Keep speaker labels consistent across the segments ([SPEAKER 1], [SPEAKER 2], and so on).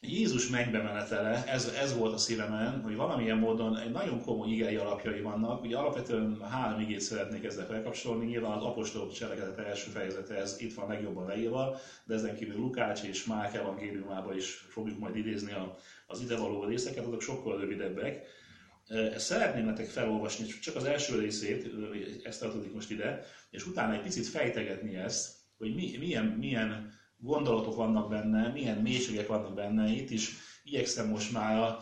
[SPEAKER 1] Jézus mennybe menetele, ez volt a szívemen, hogy valamilyen módon egy nagyon komoly igei alapjai vannak. Ugye alapvetően 3 igét szeretnék ezzel felkapcsolni, nyilván az apostolok cselekedete első fejezete, ez itt van legjobban leírva, de ezen kívül Lukács és Márk evangéliumában is fogjuk majd idézni az idevaló részeket, azok sokkal rövidebbek. Ezt szeretném nektek felolvasni, csak az első részét, ezt tartozik most ide, és utána egy picit fejtegetni ezt, hogy milyen gondolatok vannak benne, milyen mélységek vannak benne. Itt is igyekszem most már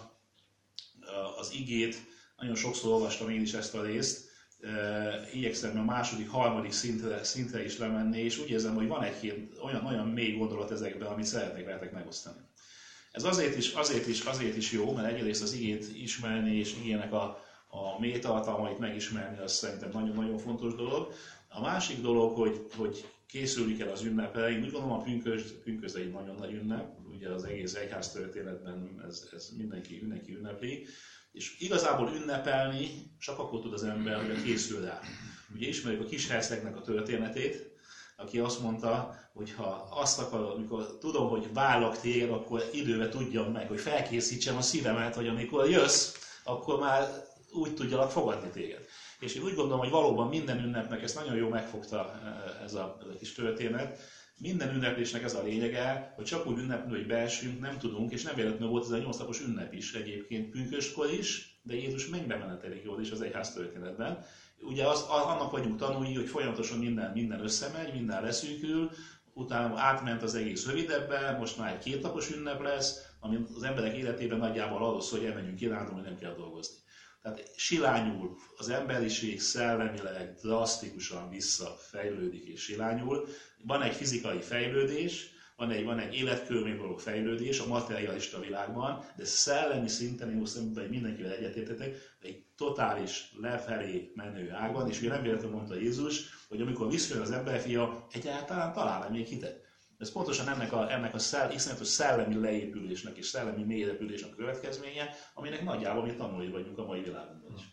[SPEAKER 1] az igét, nagyon sokszor olvastam én is ezt a részt, igyekszem a második, harmadik szintre is lemenni, és úgy érzem, hogy van egy-két olyan mély gondolat ezekben, amit szeretnék veletek megosztani. Ez azért is jó, mert egyrészt az igét ismerni, és igének a mély tartalmait megismerni, az szerintem nagyon-nagyon fontos dolog. A másik dolog, hogy készülik el az ünnepre. Én úgy gondolom, a pünkösd egy nagyon nagy ünnep, ugye az egész egyház történetben ez mindenki ünnepli, és igazából ünnepelni csak akkor tud az ember, hogy készül rá. Ugye ismerjük a kis hercegnek a történetét, aki azt mondta, hogy ha azt akarom, amikor tudom, hogy várlak téged, akkor időbe tudjam meg, hogy felkészítsem a szívemet, hogy amikor jössz, akkor már úgy tudjalak fogadni téged. És én úgy gondolom, hogy valóban minden ünnepnek, ezt nagyon jól megfogta ez a kis történet, minden ünneplésnek ez a lényege, hogy csak úgy ünnepni, hogy beesünk, nem tudunk, és nem véletlenül volt ez a 8 napos ünnep is egyébként pünköstkor is, de Jézus mennybe menetelik jól is az egyház történetben. Ugye annak vagyunk tanulni, hogy folyamatosan minden összemegy, minden leszűkül, utána átment az egész rövidebben, most már egy 2 napos ünnep lesz, ami az emberek életében nagyjából arról szól, hogy elmenjünk kirándulni, nem kell dolgozni. Tehát silányul az emberiség szellemileg drasztikusan visszafejlődik és silányul. Van egy fizikai fejlődés, van egy életkörülményben való fejlődés a materialista világban, de szellemi szinten, én most mindenkivel egyetértetek, egy totális lefelé menő ágban, és ugye nem véletlenül mondta Jézus, hogy amikor visszajön az emberfia, egyáltalán talál-e még hitet. Ez pontosan ennek a iszonyatos szellemi leépülésnek és szellemi mélyrepülésnek a következménye, aminek nagyjából mi tanulni vagyunk a mai világunkban is.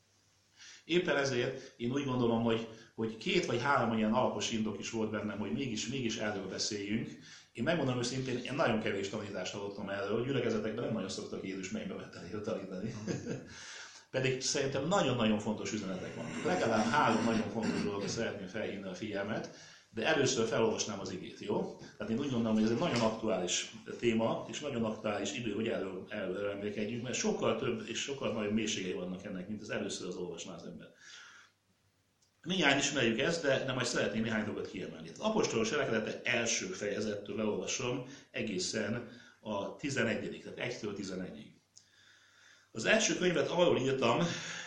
[SPEAKER 1] Éppen ezért én úgy gondolom, hogy 2 vagy 3 ilyen alapos indok is volt bennem, hogy mégis erről beszéljünk. Én megmondom őszintén, én nagyon kevés tanítást hallottam erről, hogy gyülekezetekben nem nagyon szoktak Jézus mennybe tanítani. Pedig szerintem nagyon-nagyon fontos üzenetek vannak. Legalább 3 nagyon fontos dologra szeretném felhívni a figyelmet, de először felolvasnám az igét, jó? Tehát én úgy gondolom, hogy ez egy nagyon aktuális téma, és nagyon aktuális idő, hogy erről emlékedjünk, mert sokkal több és sokkal nagyobb mélységei vannak ennek, mint az először az olvasná az ember. Mindjárt ismerjük ezt, de majd szeretném néhány dolgot kiemelni. Az apostolok cselekedete első fejezettől leolvasom egészen a 11. Tehát 1-től 11-ig. Az első könyvet arról írtam,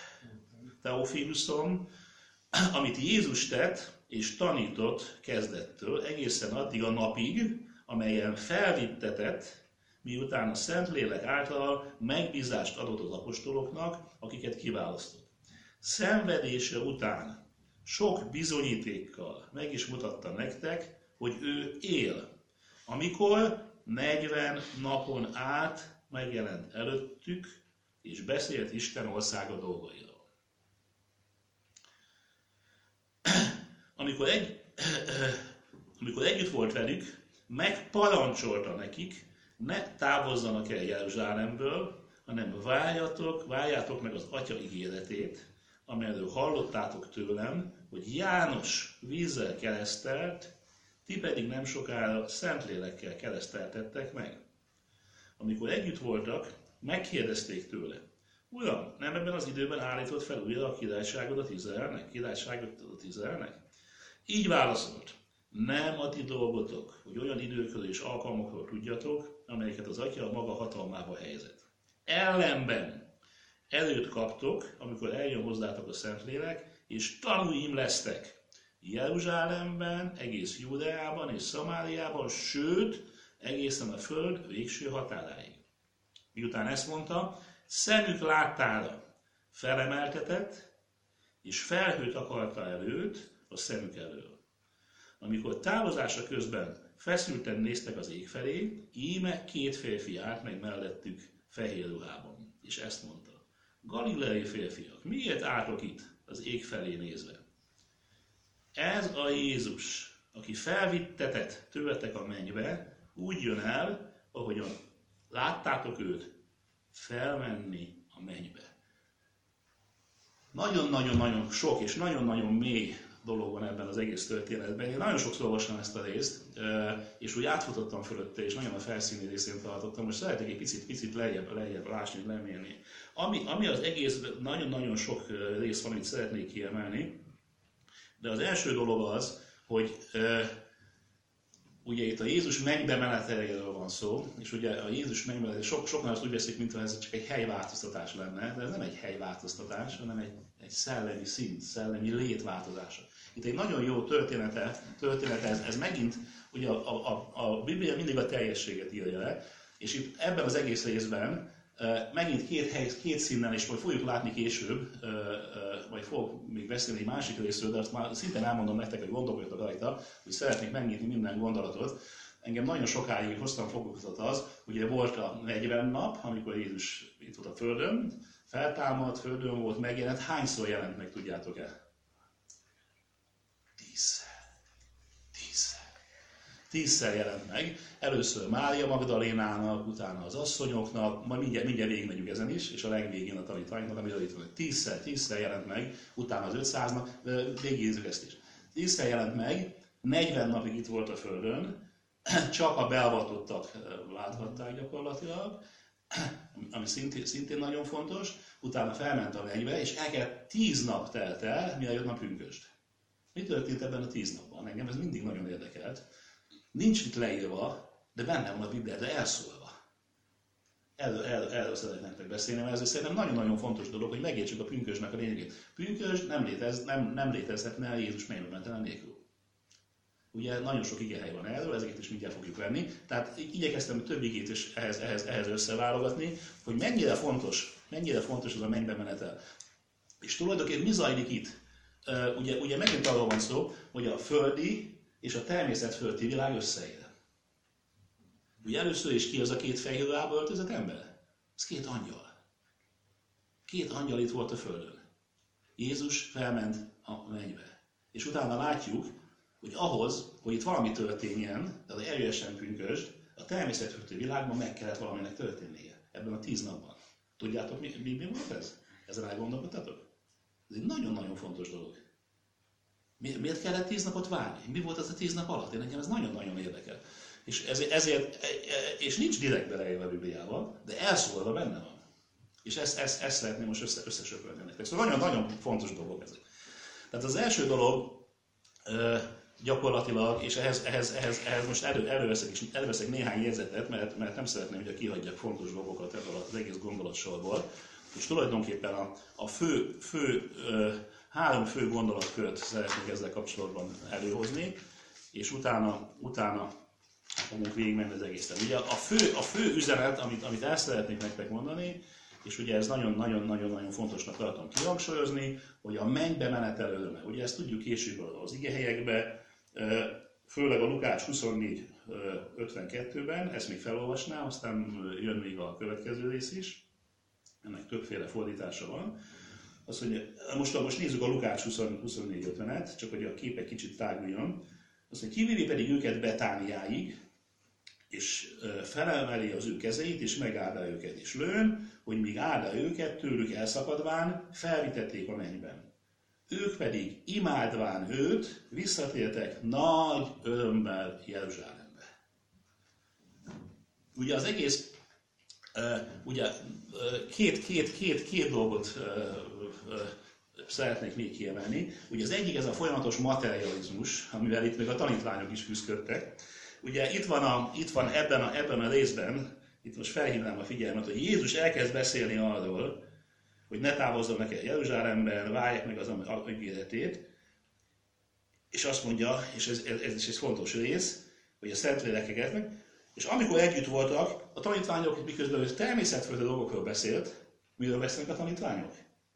[SPEAKER 1] Teofiluson, amit Jézus tett és tanított kezdettől egészen addig a napig, amelyen felvittetett, miután a Szentlélek által megbízást adott az apostoloknak, akiket kiválasztott. Szenvedése után sok bizonyítékkal meg is mutatta nektek, hogy ő él, amikor 40 napon át megjelent előttük, és beszélt Isten országa dolgairól. Amikor együtt volt velük, megparancsolta nekik, ne távozzanak el Jeruzsálemből, hanem várjátok meg az Atya ígéretét, amelyről hallottátok tőlem, hogy János vízzel keresztelt, ti pedig nem sokára Szentlélekkel kereszteltettek meg. Amikor együtt voltak, megkérdezték tőle, Uram, nem ebben az időben állított fel újra a királyságodat Izraelnek? Így válaszolt, nem a ti dolgotok, hogy olyan időkről és alkalmakról tudjatok, amelyeket az Atya a maga hatalmába helyezett. Ellenben erőt kaptok, amikor eljön hozzátok a Szentlélek, és tanúim lesztek Jeruzsálemben, egész Júdeában és Szamáriában, sőt, egészen a föld végső határáig. Miután ezt mondta, szemük láttára felemeltetett, és felhőt akarta előtt a szemük elől. Amikor távozása közben feszülten néztek az ég felé, íme 2 férfi állt meg mellettük fehér ruhában, és ezt mondta. Galileai férfiak, miért álltok itt az ég felé nézve? Ez a Jézus, aki felvittetett tőletek a mennybe, úgy jön el, ahogyan láttátok őt felmenni a mennybe. Nagyon-nagyon-nagyon sok és nagyon-nagyon mély dolog van ebben az egész történetben. Én nagyon sokszor olvastam ezt a részt, és úgy átfutottam fölötte, és nagyon a felszíni részén tartottam. Most szeretnék egy picit lejjebb lásni, lemérni. Ami az egész, nagyon-nagyon sok rész van, amit szeretnék kiemelni, de az első dolog az, hogy ugye itt a Jézus mennybe meneteléről van szó, és ugye a Jézus mennybe meneteléről, sokan azt úgy veszik, mintha ez csak egy helyváltoztatás lenne, de ez nem egy helyváltoztatás, hanem egy szellemi szint, szellemi létváltozása. Itt egy nagyon jó története ez megint, ugye a Biblia mindig a teljességet írja le, és itt ebben az egész részben megint két színen, és majd fogjuk látni később, vagy fogok még beszélni egy másik részről, de azt már szintén elmondom nektek, hogy gondolkodjatok rajta, hogy szeretnék megnyitni minden gondolatot. Engem nagyon sokáig hoztam foglalkoztat az, ugye volt a 40 nap, amikor Jézus itt volt a Földön, feltámadt, Földön volt, megjelent. Hányszor jelent meg, tudjátok-e? 10-szer jelent meg. Először Mária Magdalénának, utána az asszonyoknak, majd mindjárt végigmegyünk ezen is, és a legvégén a tanítványoknak, amiről itt van, 10-szer jelent meg, utána az 500-nak, végignézzük ezt is. 10-szer jelent meg, 40 napig itt volt a Földön, csak a beavatottak láthatták gyakorlatilag, ami szintén nagyon fontos, utána felment a mennybe, és el 10 nap telt el, mire jött a pünkösd. Mi történt ebben a 10 napban? Engem ez mindig nagyon érdekelt. Nincs itt leírva, de benne van a Biblia, de elszólva. Erről szeretnék nektek beszélni, mert ez szerintem nagyon-nagyon fontos dolog, hogy megértsük a pünkösdnek a lényegét. Pünkösd nem létezhetne Jézus mennybe mentelen nélkül. Ugye nagyon sok igehely van erről, ezeket is mindjárt fogjuk venni. Tehát igyekeztem több igét is ehhez összeválogatni, hogy mennyire fontos az a mennybe menetel. És tulajdonképpen mi zajlik itt? Ugye megint arról van szó, hogy a földi és a természetföldi világ összeér. Ugye először is ki az a két fehér ruhába öltözött ember? Ez két angyal. Két angyal itt volt a Földön. Jézus felment a mennybe. És utána látjuk, hogy ahhoz, hogy itt valami történjen, tehát eljöhessen pünkösd, a természetföldi világban meg kellett valaminek történnie. Ebben a 10 napban. Tudjátok, mi volt ez? Ezzel elgondolkodtatok? Ez egy nagyon-nagyon fontos dolog. Miért kellett 10 napot várni? Mi volt az a 10 nap alatt? Engem ez nagyon-nagyon érdekel. És nincs direkt beleírva a Bibliában, de elszólva benne van. És ezt szeretném most összesöpölni nektek. Szóval nagyon-nagyon fontos dolgok ezek. Tehát az első dolog gyakorlatilag, és ehhez most előveszek néhány jegyzetet, mert nem szeretném, hogy kihagyjak fontos dolgokat ebből az egész gondolatsorból. És tulajdonképpen három fő gondolatkört szeretnék ezzel kapcsolatban előhozni, és utána fogunk végigmenni az egészet. Ugye a fő üzenet, amit el szeretnék nektek mondani, és ugye ez nagyon-nagyon fontosnak tartom kihangsúlyozni, hogy a mennybe menetel öröme. Ugye ezt tudjuk később az igehelyekben, főleg a Lukács 24:52-ben, ezt még felolvasnám, aztán jön még a következő rész is. Ennek többféle fordítása van. Azt mondja, most nézzük a Lukács 24:50-et, csak hogy a kép egy kicsit táguljon. Azt mondja, kivinni pedig őket Betániáig, és felemeli az ő kezeit, és megáldja őket, és lőn, hogy míg áldja őket, tőlük elszakadván, felvitették a mennyben. Ők pedig imádván őt, visszatértek nagy örömmel Jeruzsálembe. Ugye az egész, két dolgot szeretnék még kiemelni. Ugye az egyik ez a folyamatos materializmus, amivel itt még a tanítványok is küzdöttek. Ugye itt van ebben a részben, itt most felhívnám a figyelmet, hogy Jézus elkezd beszélni arról, hogy ne távozzanak el Jeruzsálemben, várják meg az ígéretét, és azt mondja, és ez is egy fontos rész, hogy a Szentlélek meg, és amikor együtt voltak, a tanítványok, miközben ő természetföldi dolgokról beszélt, miről beszélnek a tanítványok?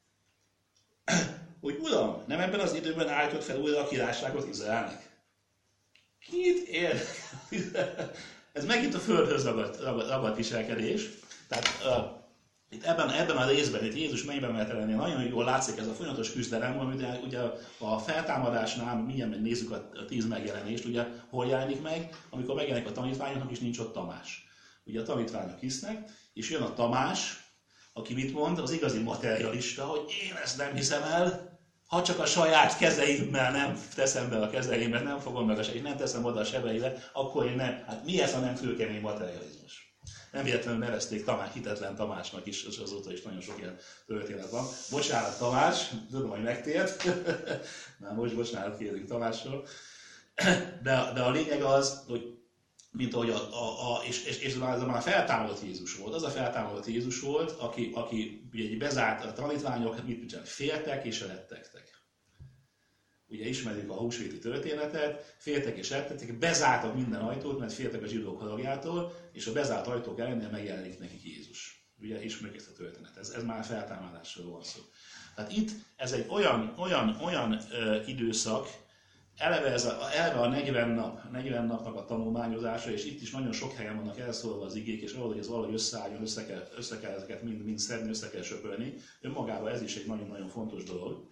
[SPEAKER 1] Hogy Uram, nem ebben az időben állított fel újra a királyságot Izraelnek? Kit érdekel? Ez megint a földhöz ragadt viselkedés. Tehát itt ebben a részben, itt Jézus mennybe menetelennél nagyon jól látszik ez a folyamatos küzdelem, amit ugye a feltámadásnál, mindjárt megnézzük a 10 megjelenést, ugye hol jelenik meg, amikor megjelenik a tanítványoknak, és nincs ott Tamás. Ugye a tanítványok hisznek, és jön a Tamás, aki mit mond? Az igazi materialista, hogy én ezt nem hiszem el, ha csak a saját kezeimmel nem teszem be a kezeimet, nem fogom meg és nem teszem oda a sebeibe, akkor én nem. Hát mi ez, ha nem kőkemény materializmus? Nem véletlenül nevezték hitetlen Tamásnak is, és azóta is nagyon sok ilyen történet van. Bocsánat Tamás, tudom, hogy megtért. Már most bocsánat kérünk Tamásról. De a lényeg az, hogy mint ahogy és ez már feltámadott Jézus volt. Az a feltámadott Jézus volt, aki ugye bezárt a tanítványok, mit csinálni? Féltek és rettegtek. Ugye ismerjük a húsvéti történetet, féltek és rettegtek, bezártak minden ajtót, mert féltek a zsidók haragjától, és a bezárt ajtók ellenére megjelenik nekik Jézus. Ugye ismerjük ezt a történetet. Ez már feltámadásról van szó. Tehát itt ez egy olyan időszak, eleve a 40 napnak a tanulmányozása, és itt is nagyon sok helyen vannak elszólva az igék, és valahogy ez valahogy összeálljon, össze kell ezeket mind szedni, össze kell söpölni. Önmagában ez is egy nagyon-nagyon fontos dolog.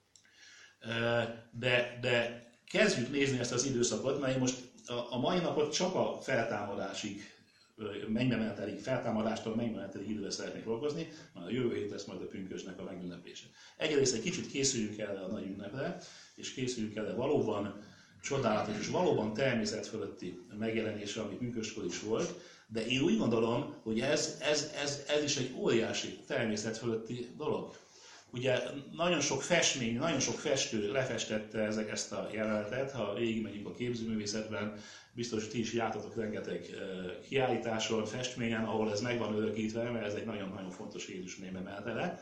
[SPEAKER 1] De kezdjük nézni ezt az időszakot, mert én most a mai napot csak a feltámadásig, feltámadástól mennymenetelig időre szeretnék dolgozni, majd a jövő hét lesz majd a pünkösdnek a megünneplése. Egyrészt egy kicsit készüljünk el a nagy ünnepre, és készüljünk el valóban csodálatos és valóban természet fölötti megjelenésre, ami pünköstkor is volt, de én úgy gondolom, hogy ez is egy óriási természet fölötti dolog. Ugye nagyon sok festmény, nagyon sok festő lefestette ezt a jelenetet, ha végigmegyünk a képzőművészetben, biztos, hogy ti is jártatok rengeteg kiállításon, festményen, ahol ez meg van örökítve, mert ez egy nagyon-nagyon fontos Jézus némemeltele.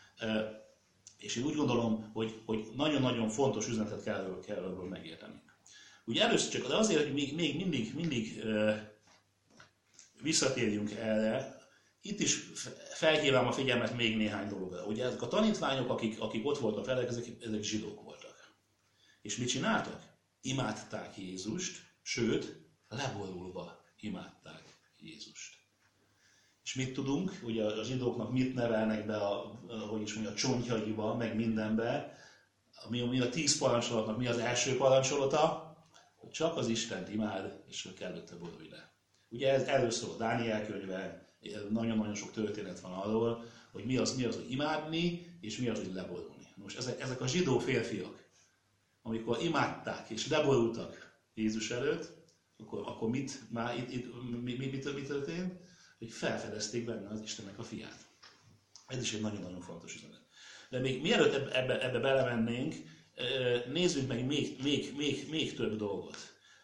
[SPEAKER 1] És én úgy gondolom, hogy nagyon-nagyon fontos üzenetet kell ebből megérteni. Ugye először csak, de azért, hogy még mindig visszatérjünk erre, itt is felhívám a figyelmet még néhány dologra. Ugye ezek a tanítványok, akik ott voltak velük, ezek zsidók voltak. És mit csináltak? Imádták Jézust, sőt, leborulva imádták Jézust. És mit tudunk? Ugye a zsidóknak mit nevelnek be a csontjaiba, meg mindenbe, mi a 10 parancsolatnak mi az első parancsolata? Hogy csak az Istent imád, és hogy előtte borulj le. Ugye ez először a Dániel könyve, nagyon-nagyon sok történet van arról, hogy mi az, hogy imádni, és mi az, hogy leborulni. Most ezek a zsidó férfiak, amikor imádták és leborultak Jézus előtt, akkor mi történt? Hogy felfedezték benne az Istennek a fiát. Ez is egy nagyon-nagyon fontos üzenet. De még mielőtt ebbe belemennénk, nézzünk meg még több dolgot.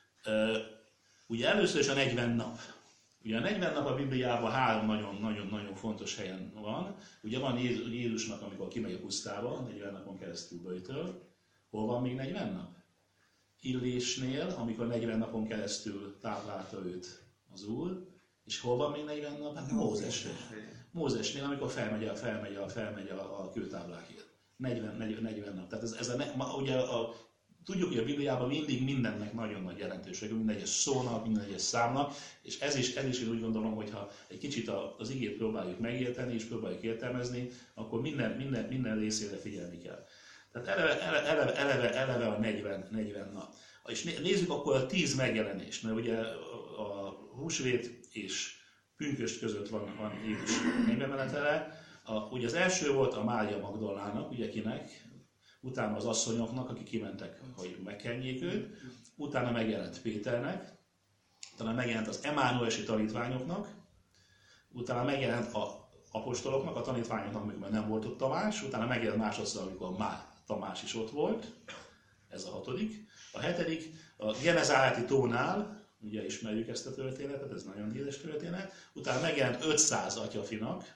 [SPEAKER 1] Ugye először is a 40 nap. Ugye a 40 nap a Bibliában 3 nagyon-nagyon fontos helyen van. Ugye van Jézusnak, amikor kimegy a pusztába, 40 napon keresztül böjtöl. Hol van még 40 nap? Illésnél, amikor 40 napon keresztül táplálta őt az Úr. És hol van még 40 nap? Hát Mózesnél, amikor felmegy a kőtáblákért. 40 nap. Tehát tudjuk, hogy a Bibliában mindig mindennek nagyon nagy jelentősége, minden egyes szónak, minden egyes számnak, és ez is én úgy gondolom, hogy ha egy kicsit az igét próbáljuk megérteni, és próbáljuk értelmezni, akkor minden részére figyelni kell. Tehát eleve a 40 nap. És nézzük akkor a 10 megjelenést, mert ugye a húsvét és pünkösd között van Jézus megjelenetele. Ugye az első volt a Mária Magdalának, ugye kinek, utána az asszonyoknak, akik kimentek, hogy megkenjék őt, utána megjelent Péternek, utána megjelent az Emánuesi tanítványoknak, utána megjelent az apostoloknak, a tanítványoknak, amikor nem volt ott Tamás, utána megjelent másodszor, amikor már Tamás is ott volt, ez a 6. A 7. a Genezáreti tónál, ugye ismerjük ezt a történetet, ez nagyon híres történet, utána megjelent 500 atyafinak,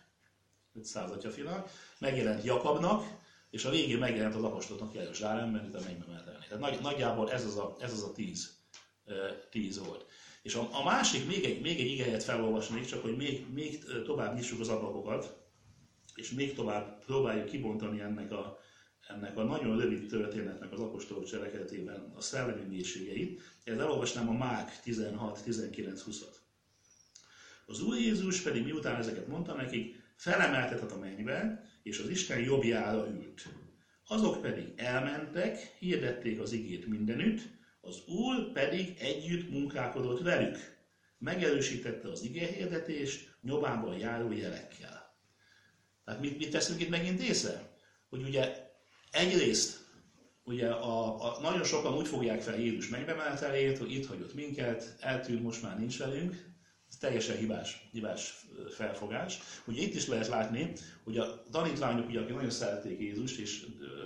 [SPEAKER 1] megjelent Jakabnak, és a végén megjelent az apostoloknak Jeruzsálemben, itt a mennybe menetelni. Tehát nagyjából ez az a 10 volt. És a másik, még egy igehelyet felolvasnék, csak hogy még tovább nyissuk az ablakokat, és még tovább próbáljuk kibontani ennek a nagyon rövid történetnek az apostolok cselekedetében a szellemi mélységeit. Ezt elolvasnám a Márk 16, 19, 20-at. Az Úr Jézus pedig miután ezeket mondta nekik, felemeltetett a mennybe, és az Isten jobbjára ült. Azok pedig elmentek, hirdették az igét mindenütt, az Úr pedig együtt munkálkodott velük, megerősítette az igehirdetés nyomában járó jelekkel. Tehát mit teszünk itt megint észre? Hogy ugye egyrészt ugye nagyon sokan úgy fogják fel Jézus mennybemenetelét, hogy itt hagyott minket, eltűnt, most már nincs velünk. Ez teljesen hibás felfogás. Ugye itt is lehet látni, hogy a tanítványok, ugye, akik nagyon szerették Jézust, és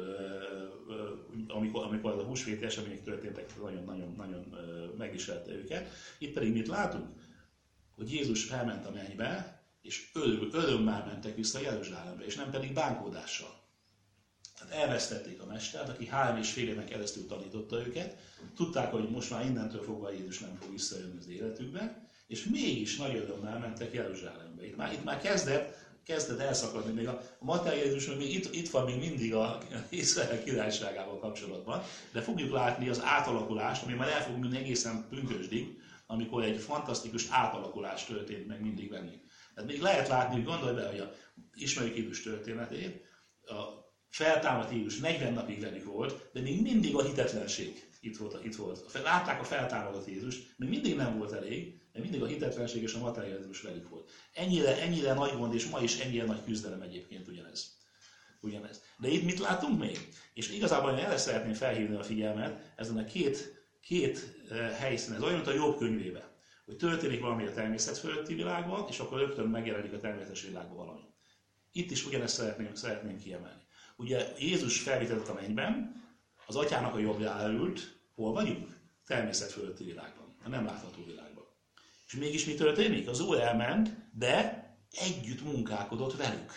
[SPEAKER 1] amikor a húsvéti események történtek, nagyon megviselte őket. Itt pedig mit látunk? Hogy Jézus felment a mennybe, és örömmel mentek vissza Jeruzsálembe, és nem pedig bánkódással. Tehát elvesztették a mestert, aki 3,5 éven keresztül tanította őket, tudták, hogy most már innentől fogva Jézus nem fog visszajönni az életükbe, és mégis nagy örömmel mentek Jeruzsálembe. Itt már kezdett elszakadni, még a materializmus még itt van még mindig a Izrael királyságával kapcsolatban, de fogjuk látni az átalakulást, ami már el fog menni egészen pünkösdig, amikor egy fantasztikus átalakulás történt meg mindig bennünk. Tehát még lehet látni, hogy gondolj be, hogy ismerjük Jézus történetét, a feltámadt Jézus 40 napig velük volt, de még mindig a hitetlenség itt volt. Látták a feltámadott Jézust, még mindig nem volt elég, de mindig a hitetlenség és a materializmus velük volt. Ennyire nagy gond, és ma is ennyire nagy küzdelem egyébként ugyanez. De itt mit látunk még? És igazából én erre szeretném felhívni a figyelmet, ezen a két helyszínen, ez olyan, mint a Jobb könyvében, hogy történik valami a természet fölötti világban, és akkor rögtön megjelenik a természetes világban valami. Itt is ugyanezt szeretném kiemelni. Ugye Jézus felvitett a mennyben, az atyának a jobbjára ült, hol vagyunk? Természet fölötti világban, a nem látható világban. És mégis mi történik? Az Úr elment, de együtt munkálkodott velük.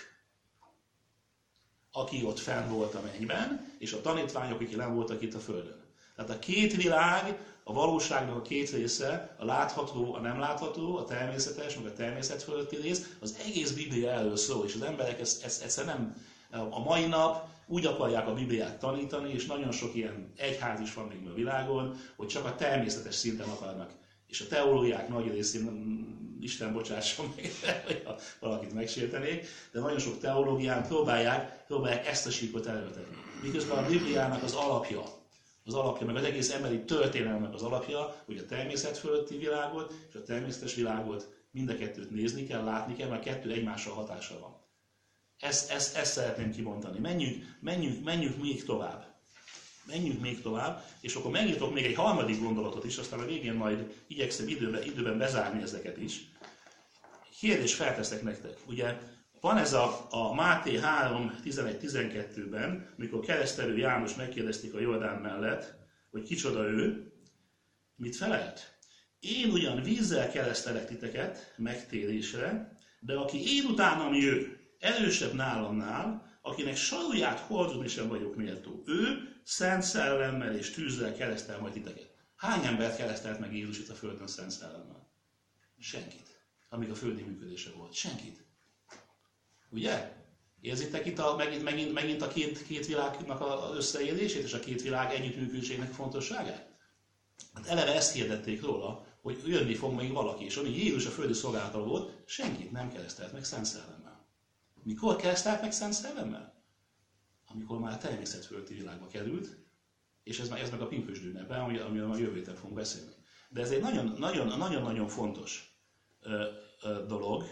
[SPEAKER 1] Aki ott fenn volt a mennyben, és a tanítványok, akik nem voltak itt a földön. Tehát a két világ, a valóságnak a két része, a látható, a nem látható, a természetes, meg a természet fölötti rész, az egész Biblia erről szól, és az emberek ezt nem a mai nap úgy akarják a Bibliát tanítani, és nagyon sok ilyen egyház is van még a világon, hogy csak a természetes szinten akarnak. És a teológiák nagy részén, Isten bocsásson meg, hogy valakit megsértenék, de nagyon sok teológián próbálják ezt a síkot elővetetni. Miközben a Bibliának az alapja, meg az egész emberi történelmnek az alapja, hogy a természet fölötti világot és a természetes világot mind a kettőt nézni kell, látni kell, mert a kettő egymással hatással van. Ezt szeretném kibontani. Menjünk még tovább. Menjünk még tovább, és akkor megnyitok még egy harmadik gondolatot is, aztán a végén majd igyekszem időben bezárni ezeket is. Kérdést felteszek nektek. Ugye van ez a Máté 3:11-12-ben, mikor keresztelő János megkérdezték a Jordán mellett, hogy kicsoda ő, mit felelt? Én ugyan vízzel keresztelek titeket megtérésre, de aki én utánam jön, erősebb nálamnál, akinek saruját hordani sem vagyok méltó. Ő Szent Szellemmel és tűzzel keresztel majd titeket. Hány embert keresztelt meg Jézus itt a földön Szent Szellemmel? Senkit. Amíg a földi működése volt. Senkit. Ugye? Érzitek itt megint a két világnak az összeélését és a két világ együttműködésének fontosságát? Hát eleve ezt hirdették róla, hogy jönni fog még valaki, és amíg Jézus a földi szolgálata volt, senkit nem keresztelt meg Szent Szellemmel. Mikor keresztelt meg Szent Szellemmel? Amikor már a természetfölötti világba került, és ez meg a pünkösdi ünnepe, amiről a jövő héten fogunk beszélni. De ez egy nagyon-nagyon fontos dolog,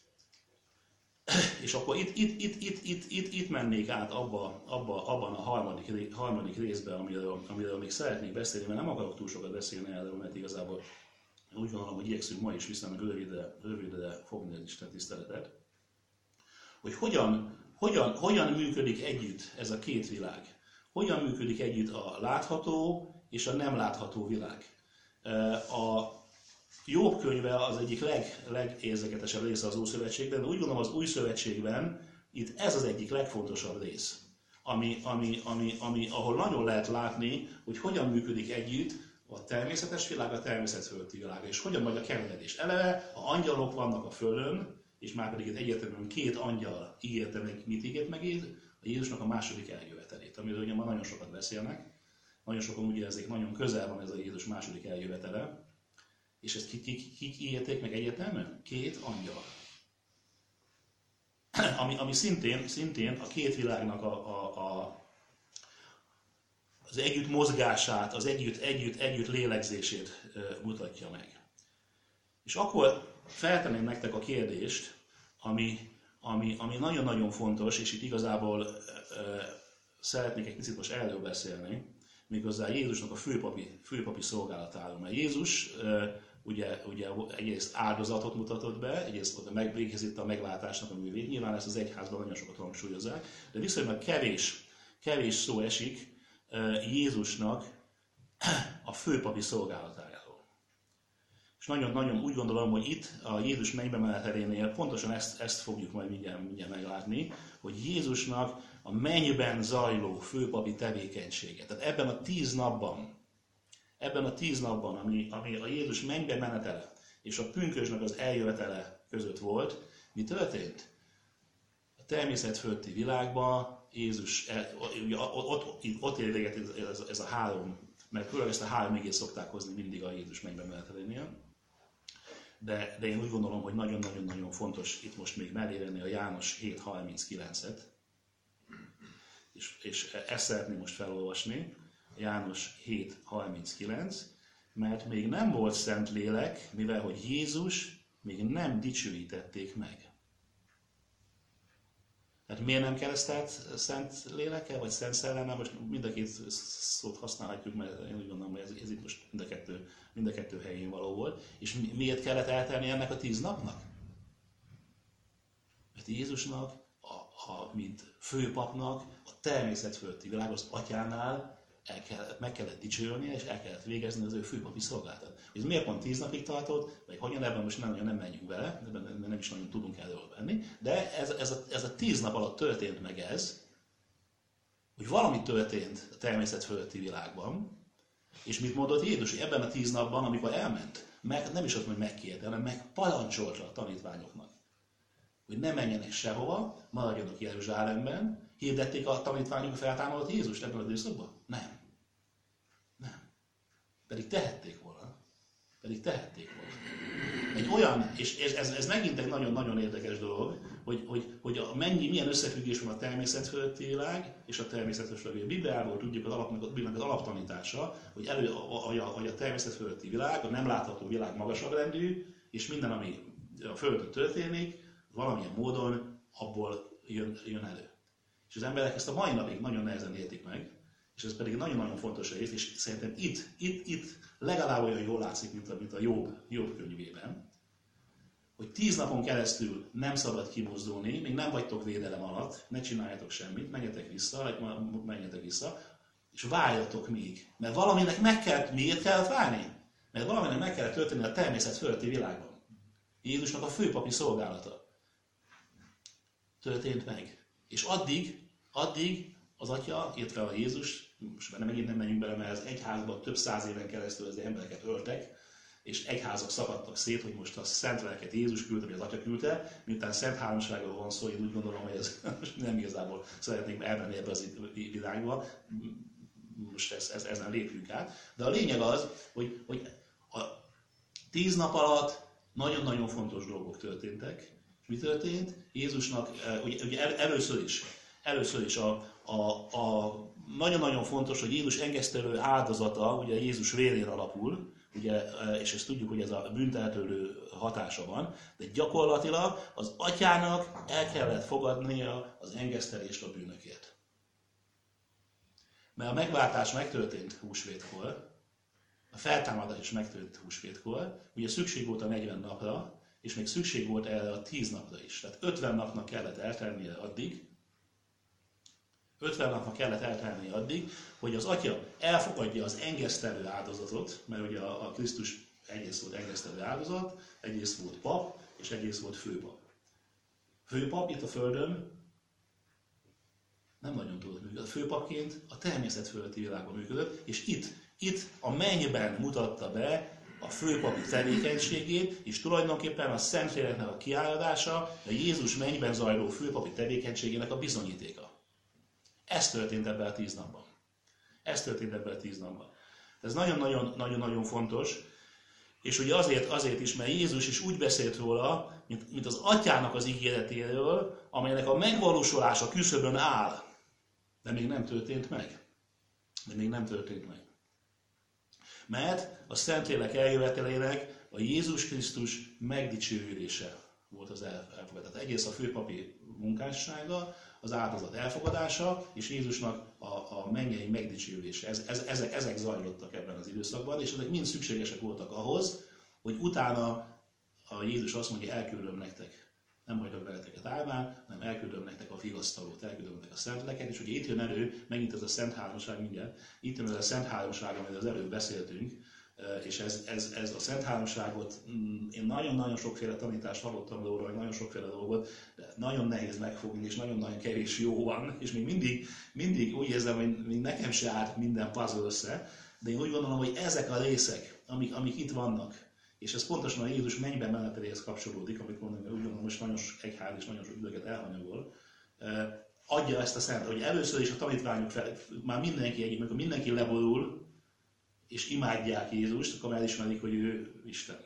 [SPEAKER 1] és akkor itt mennék át abban a harmadik részben, amiről még szeretnék beszélni, mert nem akarok túl sokat beszélni erről, mert igazából úgy gondolom, hogy igyekszünk ma is viszonylag rövidre fogni az Isten tiszteletet, hogy hogyan működik együtt ez a két világ. Hogyan működik együtt a látható és a nem látható világ. A Jobb könyve az egyik legérzeketesebb része az Ószövetségben, de úgy gondolom az Új Szövetségben itt ez az egyik legfontosabb rész, ahol nagyon lehet látni, hogy hogyan működik együtt a természetes világ, a természet fölötti világ, és hogyan megy a keveredés. Eleve, ha angyalok vannak a földön, és már pedig itt egyértelműen két angyal ígérte meg, mit ígért meg a Jézusnak a második eljövetelét, amiről ugye már nagyon sokat beszélnek. Nagyon sokan úgy érzik, nagyon közel van ez a Jézus második eljövetele. És ezt kik ígérték meg egyértelműen? Két angyal. Ami szintén a két világnak az együtt mozgását, az együtt lélegzését mutatja meg. És akkor feltenném nektek a kérdést, ami nagyon-nagyon fontos, és itt igazából szeretnék egy picit most erről beszélni, méghozzá Jézusnak a főpapi szolgálatáról. Mert Jézus ugye egyrészt áldozatot mutatott be, egyrészt megvégezett a megváltásnak a művét, nyilván ezt az egyházban nagyon sokat hangsúlyozzák, de viszonylag kevés szó esik Jézusnak a főpapi szolgálatáról. És nagyon-nagyon úgy gondolom, hogy itt a Jézus mennybe menetelénél pontosan ezt fogjuk majd mindjárt meglátni, hogy Jézusnak a mennyben zajló főpapi tevékenysége. Tehát ebben a 10 napban, ami a Jézus mennybe menetele és a pünkösdnek az eljövetele között volt, mi történt? A természet fölötti világban Jézus, ott érdeget ez a három, mert főleg ezt a három igét szokták hozni mindig a Jézus mennybe menetelénél. De én úgy gondolom, hogy nagyon-nagyon fontos itt most még mellé venni a János 7.39-et, és ezt szeretném most felolvasni, János 7.39, mert még nem volt Szentlélek, mivel hogy Jézus még nem dicsőítették meg. Tehát miért nem keresztelt Szent Lélekkel, vagy Szent Szellemmel? Most mind a két szót használhatjuk, mert én úgy gondolom, hogy ez itt most mind a kettő helyén való volt. És miért kellett eltelni ennek a 10 napnak? Mert Jézusnak, mint főpapnak, a természet fölötti világ az atyánál meg kellett dicsérnie, és el kellett végezni az ő főpapi szolgálatát. Ez miért pont 10 napig tartott, vagy hogyan, ebben most nem menjünk vele, ebben nem is nagyon tudunk erről venni, de ez a 10 nap alatt történt meg ez, hogy valami történt a természet fölötti világban, és mit mondott Jézus, hogy ebben a 10 napban, amikor elment, nem is azt, hogy megkérte, hanem megparancsolta a tanítványoknak, hogy ne menjenek sehova, maradjanak Jeruzsálemben. Hirdették a tanítványok a feltámadott Jézust ebben az időszakban? Nem. Pedig tehették volna. Egy olyan, és ez megint egy nagyon-nagyon érdekes dolog, hogy milyen összefüggés van a természet fölötti világ és a természetes világ. A Bibliából tudjuk a Bibliának az alaptanítása, hogy a természet fölötti világ, a nem látható világ magasabb rendű, és minden, ami a Földön történik, valamilyen módon abból jön elő. És az emberek ezt a mai napig nagyon nehezen értik meg, és ez pedig nagyon-nagyon fontos rész, és szerintem itt legalább olyan jól látszik, mint a Jobb könyvében, hogy 10 napon keresztül nem szabad kimozdulni, még nem vagytok védelem alatt, ne csináljatok semmit, menjetek vissza, és várjatok még. Mert valaminek miért kellett várni? Mert valaminek meg kellett történni a természet fölötti világban. Jézusnak a főpapi szolgálata történt meg. És addig az Atya, illetve a Jézus, most megint nem menjünk bele, mert az egyházban több 100 éven keresztül az embereket öltek, és egyházak szakadtak szét, hogy most a Szent Lelket Jézus küldte, vagy az Atya küldte, miután Szent Háromságról van szó, én úgy gondolom, hogy ez nem igazából szeretnék elmenni ebbe az világba, most ezen lépjünk át. De a lényeg az, hogy a 10 nap alatt nagyon-nagyon fontos dolgok történtek. Mi történt? Jézusnak, ugye először is nagyon-nagyon fontos, hogy Jézus engesztelő áldozata, ugye Jézus vérén alapul, ugye, és ezt tudjuk, hogy ez a bűnteltőlő hatása van, de gyakorlatilag az Atyának el kellett fogadnia az engesztelést a bűnökért. Mert a megváltás megtörtént húsvétkor, a feltámadás is megtörtént húsvétkor, ugye szükség volt a 40 napra, és még szükség volt erre a 10 napra is. Tehát 50 napnak kellett eltelnie addig, hogy az Atya elfogadja az engesztelő áldozatot, mert ugye a Krisztus egyrészt volt engesztelő áldozat, egyrészt volt pap, és egyrészt volt főpap. Főpap itt a Földön nem nagyon tudott működni. Főpapként a természet fölötti világban működött, és itt a mennyben mutatta be a főpapi tevékenységét, és tulajdonképpen a Szentléleknek a kiáradása, a Jézus mennyben zajló főpapi tevékenységének a bizonyítéka. Ez történt ebben a 10 napban. Ez nagyon-nagyon fontos, és ugye azért is, mert Jézus is úgy beszélt róla, mint az Atyának az ígéretéről, amelynek a megvalósulása küszöbön áll, de még nem történt meg. Mert a Szentlélek eljövetelének a Jézus Krisztus megdicsőülése volt az elfogadás. Tehát egyrészt a főpapi munkássága, az áldozat elfogadása, és Jézusnak a mennyei megdicsőülése. Ezek zajlottak ebben az időszakban, és ezek mind szükségesek voltak ahhoz, hogy utána a Jézus azt mondja, elküldöm nektek. Nem hagyok veleteket álmán, hanem elküldöm nektek a vigasztalót, elküldöm nektek a szent lelket, és ugye itt jön elő, megint ez a Szent Háromság mindjárt, itt jön ez a Szent Háromság, amiről az előbb beszéltünk, és ez a Szent Háromságot, én nagyon-nagyon sokféle tanítást hallottam róla, meg nagyon sokféle dolgot, de nagyon nehéz megfogni, és nagyon-nagyon kevés jó van, és még mindig úgy érzem, hogy még nekem se állt minden puzzle össze, de én úgy gondolom, hogy ezek a részek, amik itt vannak, és ez pontosan a Jézus mennybe meneteléhez kapcsolódik, amit mondom, hogy úgy gondolom, most nagyon sok egyház és nagyon sok időket elhanyagol, adja ezt a szent, hogy először is a tanítványok fel, már mindenki egyik, amikor mindenki leborul, és imádják Jézust, akkor elismerik, hogy ő Isten.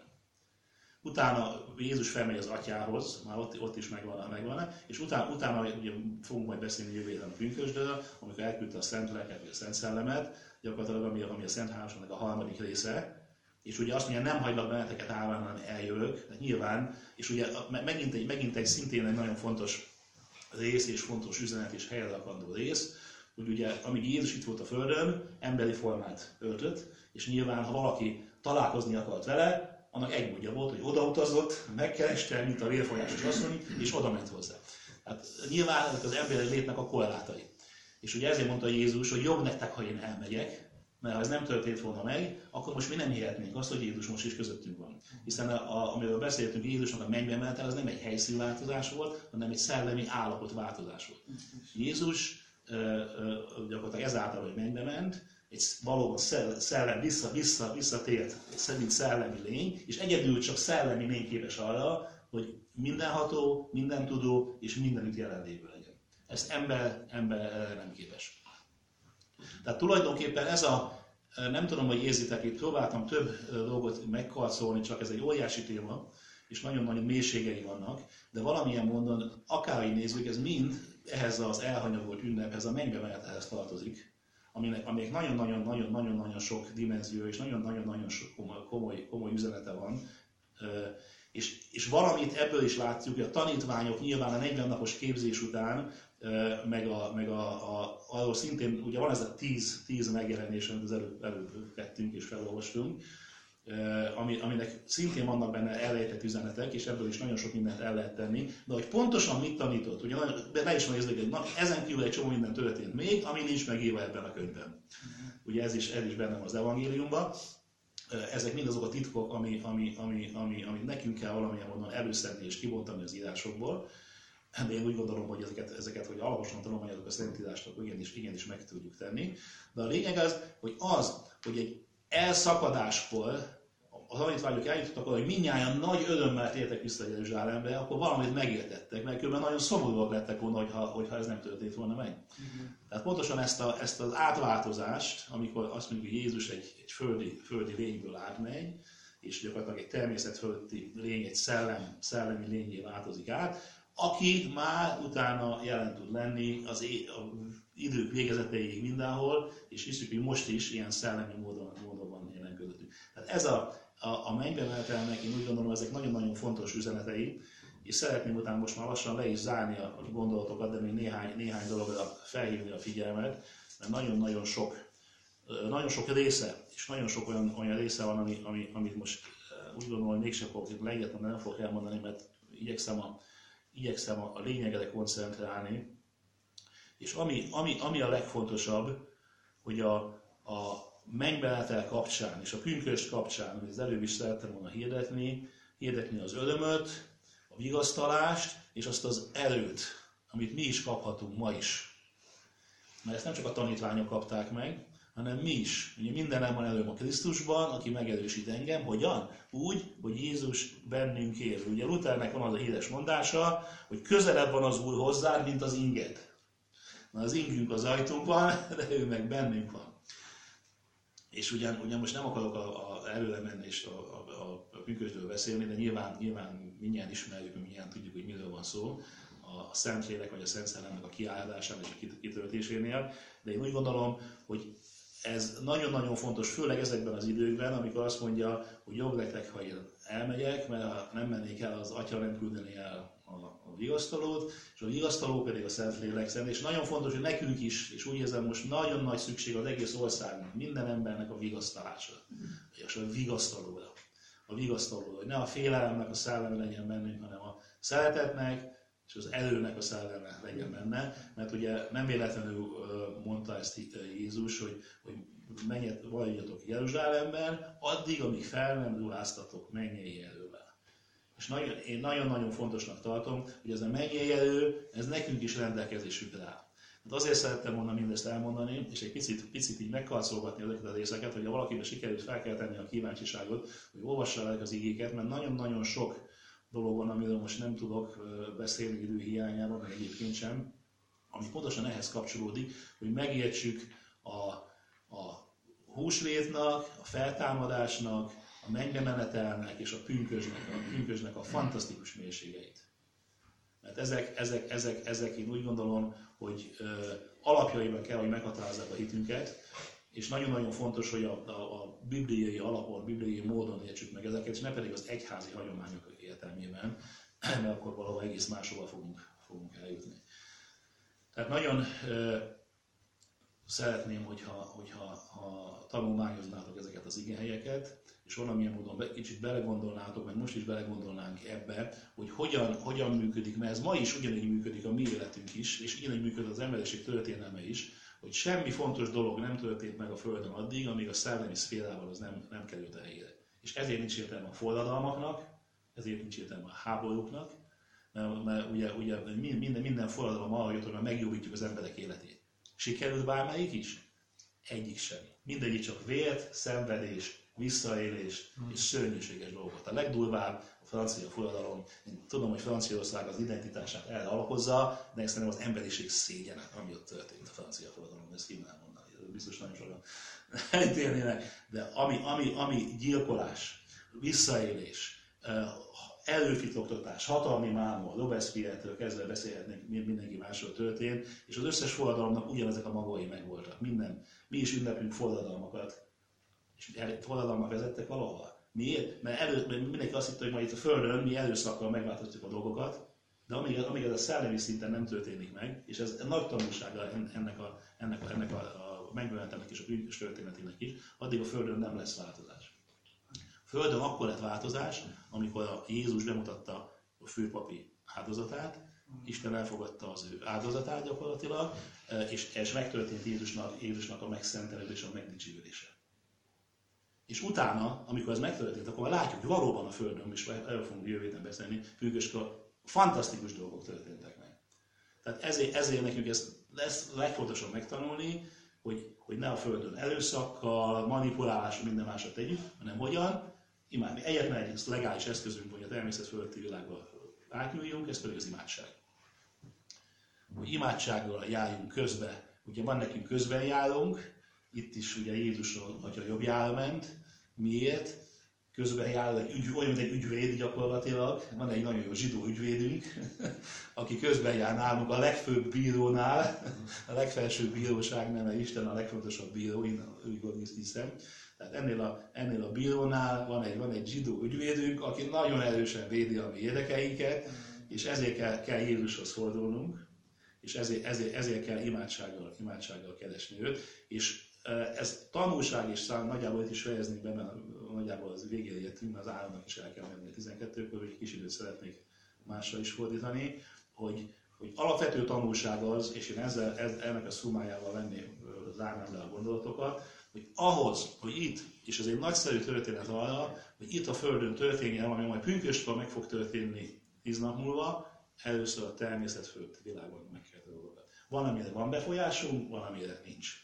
[SPEAKER 1] Utána Jézus felmegy az atyához, már ott is megvan, és utána ugye fogunk majd beszélni jövő héten a pünkösdről, amikor elküldte a Szent Lelket, vagy a Szent Szellemet, gyakorlatilag ami a Szent Háromságnak a harmadik része, és ugye azt mondja, nem hagylak benneteket álmán, hanem eljövök, de nyilván, és ugye megint egy szintén egy nagyon fontos rész, és fontos üzenet, és helyre rakandó rész, hogy ugye, amíg Jézus itt volt a Földön, emberi formát öltött, és nyilván, ha valaki találkozni akart vele, annak egy módja volt, hogy odautazott, megkereste, mint a vérfolyásos asszony, és oda ment hozzá. Hát nyilván az emberi létnek a korlátai. És ugye ezért mondta Jézus, hogy jobb nektek, ha én elmegyek, mert ha ez nem történt volna meg, akkor most mi nem hihetnénk azt, hogy Jézus most is közöttünk van. Hiszen amiről beszéltünk, Jézusnak a mennybe menetel, az nem egy helyszínváltozás volt, hanem egy szellemi állapotváltozás volt. Jézus gyakorlatilag ezáltal, hogy mennybe ment, egy valóban szellem visszatért, mint szellemi lény, és egyedül csak szellemi lény képes arra, hogy mindenható, mindentudó és mindenütt jelenlévő legyen. Ezt ember nem képes. Tehát tulajdonképpen ez nem tudom, hogy érzitek, itt próbáltam több dolgot megkarcolni, csak ez egy óriási téma, és nagyon-nagyon mélységei vannak, de valamilyen módon, akárhogy nézzük, ez mind ehhez az elhanyagolt ünnephez, a mennybe menethez tartozik, aminek nagyon-nagyon sok dimenzió és nagyon-nagyon sok komoly üzenete van. És valamit ebből is látjuk, hogy a tanítványok nyilván a 40 napos képzés után, arról szintén, ugye van ez a 10 megjelenés, amit az előbb vettünk és felolvastunk, aminek szintén vannak benne elrejtett üzenetek, és ebből is nagyon sok mindent el lehet tenni, de hogy pontosan mit tanított, ugye le is van érzékelni, hogy ezen kívül egy csomó minden történt még, ami nincs megírva ebben a könyvben. Ugye ez is benne van az evangéliumban. Ezek mind azok a titkok, amit nekünk kell valamilyen módon előszedni és kibontani az írásokból. De én úgy gondolom, hogy ezeket hogy alaposan tanulmányozunk a Szentírást, akkor igenis meg tudjuk tenni. De a lényeg az, hogy egy elszakadáskor a tanítványok eljutottak arra, hogy mindnyájan nagy örömmel tértek vissza Jeruzsálembe, akkor valamit megértettek, mert különben nagyon szomorúak lettek volna, hogyha ez nem történt volna meg. Tehát pontosan ezt az átváltozást, amikor azt mondjuk, hogy Jézus egy földi lényből átmegy, és gyakorlatilag egy természetfölötti lény, egy szellemi lényé változik át, aki már utána jelen tud lenni az idők végezeteig mindenhol, és hiszük, hogy most is ilyen szellemi módon van jelen közöttünk. Tehát ez a mennybe menetelnek, én úgy gondolom, ezek nagyon-nagyon fontos üzenetei, és szeretném utána most már lassan le is zárni a gondolatokat, de még néhány dologra felhívni a figyelmet, mert nagyon sok része, és nagyon sok olyan része van, amit most úgy gondolom, hogy mégsem fogok leegyetlen, nem fogok elmondani, mert igyekszem a lényegre koncentrálni. És ami a legfontosabb, hogy a mennybemenetel kapcsán és a pünkösd kapcsán, amit az előbb is szerettem volna hirdetni az örömöt, a vigasztalást és azt az erőt, amit mi is kaphatunk ma is. Mert ezt nem csak a tanítványok kapták meg, hanem mi is. Ugye mindenem van erőm a Krisztusban, aki megerősít engem. Hogyan? Úgy, hogy Jézus bennünk él. Ugye Luthernek van az a híres mondása, hogy közelebb van az Úr hozzád, mint az inged. Na, az ingünk az ajtónkban, de ő meg bennünk van. És ugyan most nem akarok előre menni és a pünkösdről beszélni, de nyilván mindjárt ismerjük, mindjárt tudjuk, hogy miről van szó a Szentlélek vagy a Szent Szellemnek a kiáldásán és a kitöltésénél. De én úgy gondolom, hogy ez nagyon-nagyon fontos, főleg ezekben az időkben, amikor azt mondja, hogy jobb nektek, ha én elmegyek, mert ha nem mennék el, az Atya nem küldeni el a vigasztalót, és a vigasztaló pedig a Szentlélek szent. És nagyon fontos, hogy nekünk is, és úgy érzem, most nagyon nagy szükség az egész országnak, minden embernek a vigasztalása, és a vigasztalóra. A vigasztalóra, hogy ne a félelemnek a szelleme legyen bennünk, hanem a szeretetnek, és az erőnek a szelleme legyen benne, mert ugye nem véletlenül mondta ezt Jézus, hogy maradjatok Jeruzsálemben, addig, amíg fel nem ruháztatok mennyei erővel. És én nagyon-nagyon fontosnak tartom, hogy ez a mennyei erő, ez nekünk is rendelkezésükre áll. Hát azért szerettem volna mindezt elmondani, és egy picit így megkarcolgatni ezeket a részeket, hogy ha valakiben sikerült fel kell tenni a kíváncsiságot, hogy olvassa el az igéket, mert nagyon-nagyon sok dolog van, amiről most nem tudok beszélni idő hiányában, meg egyébként sem, ami pontosan ehhez kapcsolódik, hogy megértsük a húsvétnak, a feltámadásnak, a mennybe menetelnek és a pünkösdnek a fantasztikus mélységeit. Mert ezek én úgy gondolom, hogy alapjaiban kell, hogy meghatározzák a hitünket, és nagyon-nagyon fontos, hogy a bibliai alapon, bibliai módon értsük meg ezeket, és ne pedig az egyházi hagyományok értelmében, mert akkor valahol egész máshova fogunk eljutni. Tehát nagyon szeretném, hogyha tanulmányoznátok ezeket az igehelyeket, és valamilyen módon kicsit belegondolnátok, meg most is belegondolnánk ebbe, hogy hogyan működik, mert ez ma is ugyanígy működik a mi életünk is, és ugyanígy működik az emberiség történelme is, hogy semmi fontos dolog nem történt meg a Földön addig, amíg a szellemi szférával az nem került a helyére. És ezért nincs értelme a forradalmaknak, ezért nincs értelme a háborúknak, mert ugye minden forradalom arra jött, hogy megjobbítjuk az emberek életét. Sikerült bármelyik is? Egyik sem. Mindegyik csak vért, szenvedés, visszaélés és szörnyűséges dolgokat. A legdurvább a francia forradalom. Én tudom, hogy Franciaország az identitását erre alapozza, de szerintem az emberiség szégyene, ami ott történt a francia forradalom. Ezt ki nem mondani, biztos nagyon sokan elítélnének. De ami gyilkolás, visszaélés, előfitoktatás, hatalmi mámor, Robespierre-től kezdve beszélhetnénk, mindenki másról történt, és az összes forradalomnak ugyanezek a magai megvoltak. Minden. Mi is ünnepünk forradalmakat. És forradalmak vezettek valahol. Miért? Mert mindenki azt hitte, hogy majd itt a Földön mi erőszakkal megváltoztatjuk a dolgokat, de amíg ez a szellemi szinten nem történik meg, és ez nagy tanulsága ennek a megjelenetnek és a bűnös történetének is, addig a Földön nem lesz változás. A Földön akkor lett változás, amikor a Jézus bemutatta a főpapi áldozatát, Isten elfogadta az ő áldozatát gyakorlatilag, és megtörtént Jézusnak a megszentelődése, a megdicsőülése. És utána, amikor ez megtörtént, akkor már látjuk, hogy valóban a Földön, és erről fogunk jövő héten beszélni, pünkösdkor fantasztikus dolgok történtek meg. Tehát ezért nekünk ez lesz legfontosabb megtanulni, hogy ne a Földön erőszakkal, manipulálással, minden másra tegyük, hanem hogyan imádni. Egyetlen egy legális eszközünk, hogy a természet fölötti világba átnyúljunk, ez pedig az imádság. Hogy imádsággal járjunk közbe. Ugye van nekünk közben járunk, itt is ugye Jézus Atya jobbjára ment. Miért? Közben jár olyan, mint egy ügyvéd gyakorlatilag. Van egy nagyon jó zsidó ügyvédünk, aki közben jár nálunk a legfőbb bírónál, a legfelsőbb bíróságnál, mert Isten a legfontosabb bíró, én úgy hiszem. Tehát ennél a bírónál van egy zsidó ügyvédünk, aki nagyon erősen védi a mi érdekeinket, és ezért kell Jézushoz fordulnunk, és ezért kell imádsággal keresni őt. És ez tanulság, és nagyjából itt is fejezni be, mert nagyjából az végére értünk, mert az Áronnak is el kell menni 12-kor, hogy kis időt szeretnék másra is fordítani, hogy alapvető tanulság az, és én ennek a szumájával zárnám le a gondolatokat, hogy ahhoz, hogy itt, és ez egy nagyszerű történet arra, hogy itt a Földön történjen, ami majd pünkösdkor meg fog történni 10 nap múlva, először a természet fölötti világban meg kell dolgokat. Van, amire van befolyásunk, van, amire nincs.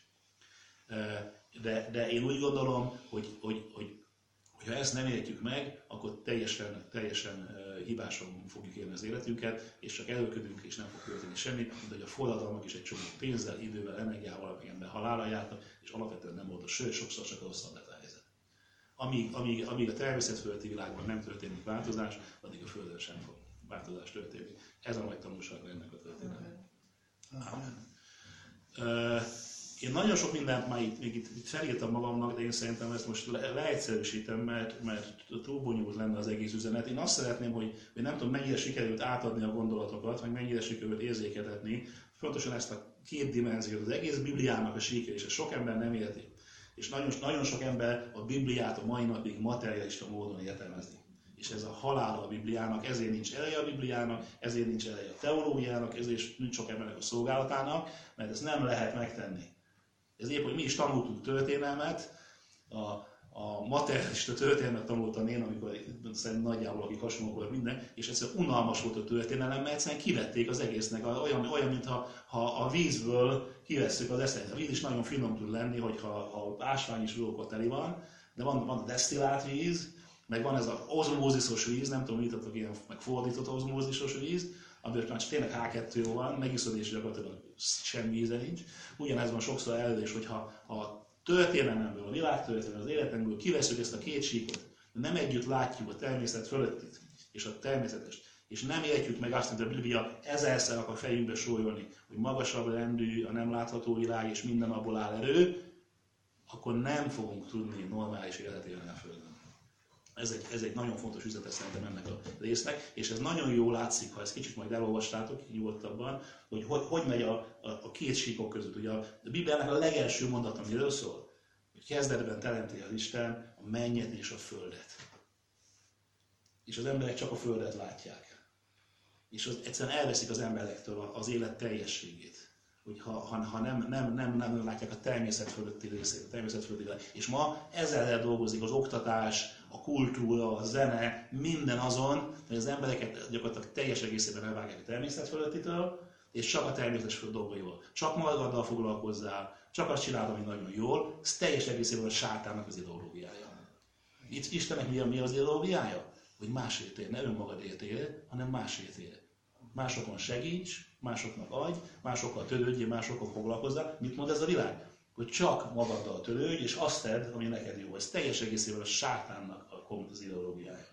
[SPEAKER 1] De én úgy gondolom, hogy ha ezt nem értjük meg, akkor teljesen hibásan fogjuk élni az életünket, és csak előködünk, és nem fog történni semmit, mint hogy a forradalmak is egy csomó pénzzel, idővel, energiával, ember halálra jártak, és alapvetően nem volt, sőt, sokszor csak rosszabb lett a helyzet. Amíg a természet fölötti világban nem történik változás, addig a Földön sem fog változás történni. Ez a nagy tanulsága ennek a történetnek. Amen. Én nagyon sok mindent már itt felírtam magamnak, de én szerintem ezt most leegyszerűsítem, mert túl bonyolult lenne az egész üzenet. Én azt szeretném, hogy nem tudom, mennyire sikerült átadni a gondolatokat, vagy mennyire sikerült érzékeltetni, pontosan ezt a két dimenziót, az egész Bibliának a síkja, és ezt sok ember nem érti. És nagyon sok ember a Bibliát a mai napig materialista módon értelmezni. És ez a halála a Bibliának, ezért nincs eleje a Bibliának, ezért nincs eleje a teológiának, ezért nincs sok embernek a szolgálatának, mert ezt nem lehet megtenni. Ez épp, hogy mi is tanultunk történelmet, a materialista történelmet tanultam én, amikor szerintem nagyjából akik hasonlók volt minden, és egyszerűen unalmas volt a történelem, mert egyszerűen kivették az egésznek, olyan mintha a vízből kivesszük az eszenyt. A víz is nagyon finom tud lenni, hogyha ásványi súlyokkal teli van, de van a desztillált víz, meg van ez az ozmózisos víz, nem tudom, mit ilyen megfordított ozmózisos víz, amiből már csak tényleg H2O van, megiszod és gyakorlatilag semmi íze nincs. Ugyanez van sokszor elő, és hogyha a történelemből, a világtörténelemből, az életemből kiveszünk ezt a két síkot, de nem együtt látjuk a természet fölöttit és a természetest, és nem értjük meg azt, hogy a Biblia ezerszer akar fejünkbe súlyolni, hogy magasabb rendű a nem látható világ, és minden abból áll elő, akkor nem fogunk tudni normális életet élni a Földön. Ez egy nagyon fontos üzenet szerintem ennek a résznek, és ez nagyon jól látszik, ha ezt kicsit majd elolvastátok nyugodtabban, hogy megy a két síkok között. Ugye a Bibliának a legelső mondata miről szól? Hogy kezdetben teremti az Isten a mennyet és a földet. És az emberek csak a földet látják. És egyszerűen elveszik az emberektől az élet teljességét. Hogy ha nem látják a természet fölötti részét, a természet fölötti részét. És ma ezzel dolgozik az oktatás, a kultúra, a zene, minden azon, hogy az embereket gyakorlatilag teljes egészében elvágják a természet fölöttitől, és csak a természetes dolgaival. Csak magaddal foglalkozzál, csak azt csinálod, ami nagyon jól, ez teljes egészében a sátánnak az ideológiája. Itt Istennek mi az ideológiája? Hogy másért él, ne önmagadért él, hanem másért él. Másokon segíts, másoknak adj, másokkal törődjél, másokkal foglalkozzál. Mit mond ez a világ? Hogy csak magaddal törődj, és azt tedd, ami neked jó. Ez teljes egészében a sátánnak az ideológiája.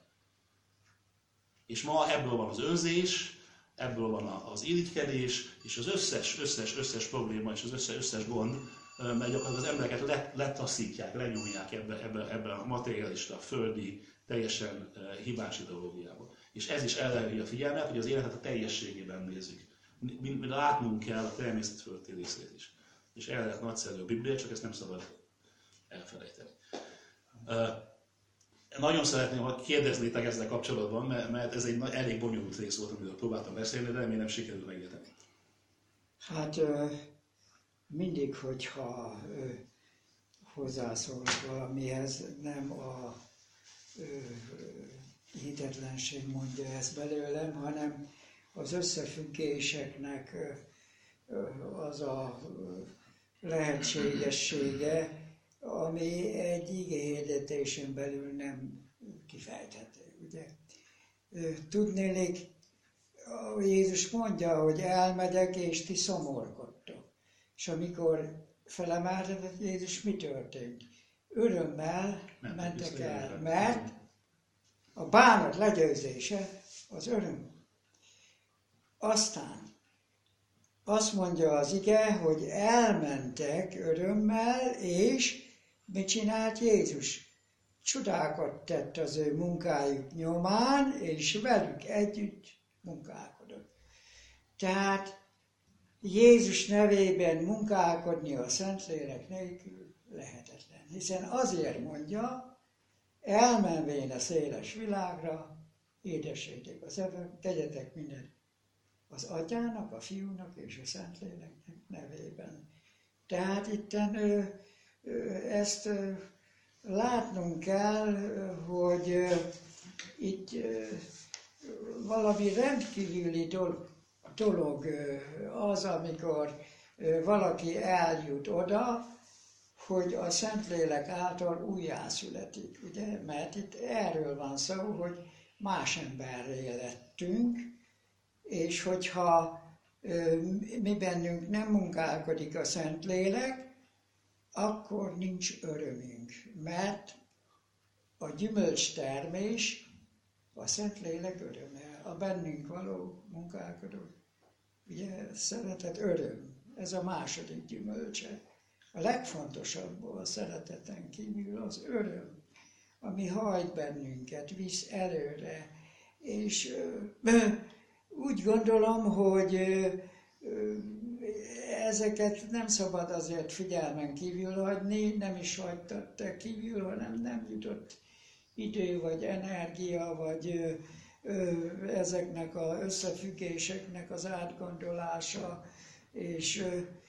[SPEAKER 1] És ma ebből van az önzés, ebből van az irigykedés, és az összes probléma, és az összes gond, mert gyakorlatilag az embereket letaszítják, lenyúlják ebbe a materialista, földi, teljesen hibás ideológiába. És ez is ellenzi a figyelmet, hogy az életet a teljességében nézzük. Mi látnunk kell a természet fölötti részét is. És erre lehet nagyszerű a Biblia, csak ezt nem szabad elfelejteni. Nagyon szeretném, hogy kérdeznétek ezzel kapcsolatban, mert ez egy elég bonyolult rész volt, amiről próbáltam beszélni, de remélem sikerül megérteni.
[SPEAKER 2] Hát mindig, hogyha hozzászólok valamihez, nem a hitetlenség mondja ezt belőlem, hanem az összefüggéseknek az a lehetségessége, ami egy igéhirdetésen belül nem kifejthető. Ugye? Tudnélik, Jézus mondja, hogy elmegyek, és ti szomorkodtok. És amikor felemeltetett Jézus, mi történt? Örömmel mentek el, mert a bánat legyőzése az öröm. Aztán azt mondja az ige, hogy elmentek örömmel, és mit csinált Jézus? Csodákat tett az ő munkájuk nyomán, és velük együtt munkálkodott. Tehát Jézus nevében munkálkodni a Szentlélek nélkül lehetetlen. Hiszen azért mondja, elmenvén a széles világra, édessétek az evők, tegyetek mindent az Atyának, a Fiúnak és a Szentléleknek nevében. Tehát itten ezt látnunk kell, hogy itt valami rendkívüli dolog az, amikor valaki eljut oda, hogy a Szentlélek által újjászületik, ugye? Mert itt erről van szó, hogy más emberré lettünk, és hogyha mi bennünk nem munkálkodik a Szentlélek, akkor nincs örömünk, mert a gyümölcstermés a Szentlélek öröme, a bennünk való munkálkodó, ugye, szeretet, öröm, ez a második gyümölcse a legfontosabb a szereteten kívül az öröm, ami hajt bennünket, visz előre. És úgy gondolom, hogy ezeket nem szabad azért figyelmen kívül hagyni, nem is hagytak kívül, hanem nem jutott idő, vagy energia, vagy ezeknek az összefüggéseknek az átgondolása, és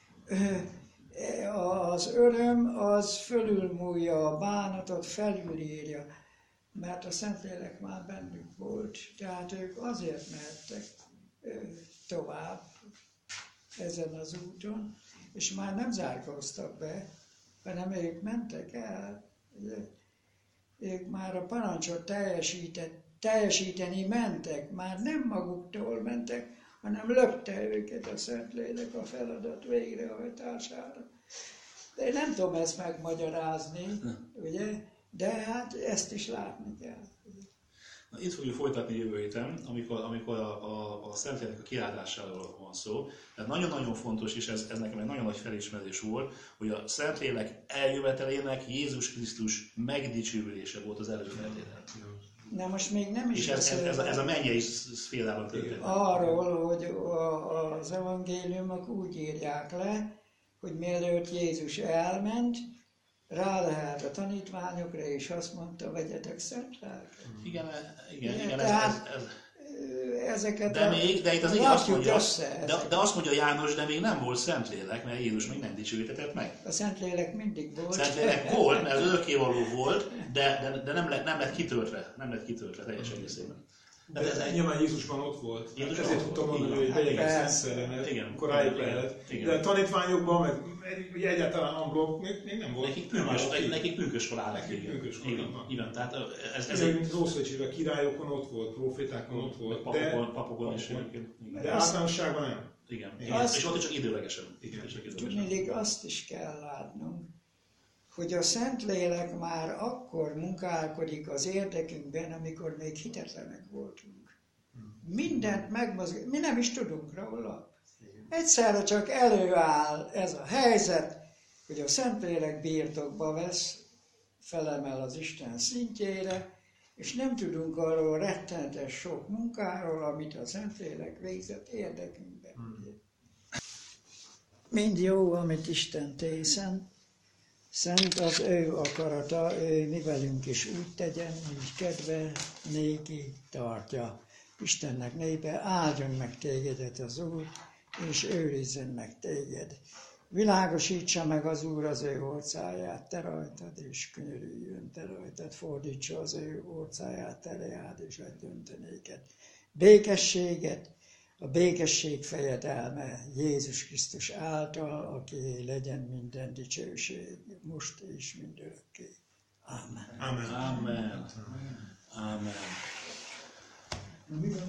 [SPEAKER 2] az öröm az fölülmúlja a bánatot, felülírja, mert a Szentlélek már bennük volt, tehát ők azért mehettek tovább ezen az úton, és már nem zárkóztak be, hanem ők mentek el. Ők már a parancsot teljesíteni mentek, már nem maguktól mentek, hanem lökte őket a Szentlélek a feladat végrehajtására. De én nem tudom ezt megmagyarázni, ugye? De hát ezt is látni kell.
[SPEAKER 1] Na, itt fogjuk folytatni jövő héten, amikor a Szentlélek a kiáltásáról van szó. Tehát nagyon-nagyon fontos, és ez nekem egy nagyon nagy felismerés volt, hogy a Szentlélek eljövetelének Jézus Krisztus megdicsőülése volt az előfeltétel.
[SPEAKER 2] Na most még nem is
[SPEAKER 1] és ez a mennyei szférában történik.
[SPEAKER 2] Arról, hogy az evangéliumok úgy írják le, hogy mielőtt Jézus elment, rálehelt a tanítványokra, és azt mondta, vegyetek szent lelket.
[SPEAKER 1] Igen,
[SPEAKER 2] tehát ezeket
[SPEAKER 1] de itt az így azt mondja,
[SPEAKER 2] össze,
[SPEAKER 1] de azt mondja János, de még nem volt Szentlélek, mert Jézus még nem dicsőítetett meg.
[SPEAKER 2] A Szentlélek mindig volt.
[SPEAKER 1] Szentlélek volt, mert az örökkévaló volt, de nem lett kitöltve teljes egészében.
[SPEAKER 3] De nyilván Jézusban ott volt.
[SPEAKER 1] Jézus
[SPEAKER 3] ezért tudtam mondani, hogy vegyek Szent Szellemet, akkor rájuk lehet. De a tanítványokban, meg egyáltalán amblok még nem volt.
[SPEAKER 1] Nekik pünköskor áll. Igen, tehát ez
[SPEAKER 3] mint az Ószövetségben, királyokon ott volt, profétákon ott volt.
[SPEAKER 1] Papokon is.
[SPEAKER 3] De általánosságban nem.
[SPEAKER 1] Igen. És ott csak időlegesen.
[SPEAKER 2] Tudniillik, azt is kell látnunk, hogy a Szentlélek már akkor munkálkodik az érdekünkben, amikor még hitetlenek voltunk. Mindent megmozgat, mi nem is tudunk róla. Egyszerre csak előáll ez a helyzet, hogy a Szentlélek birtokba vesz, felemel az Isten szintjére, és nem tudunk arról rettenetes sok munkáról, amit a Szentlélek végzett érdekünkben. Mind jó, amit Isten tészen, szent az ő akarata, ő mi velünk is úgy tegyen, hogy kedve néki tartja. Istennek népe, áldjon meg tégedet az Úr, és őrizzen meg téged. Világosítsa meg az Úr az ő orcáját te rajtad, és könyörüljön te rajtad, fordítsa az ő orcáját te reád, és adjon te néked békességet, a békesség fejedelme Jézus Krisztus által, aki legyen minden dicsőség, most és mindörökké. Amen.
[SPEAKER 1] Amen.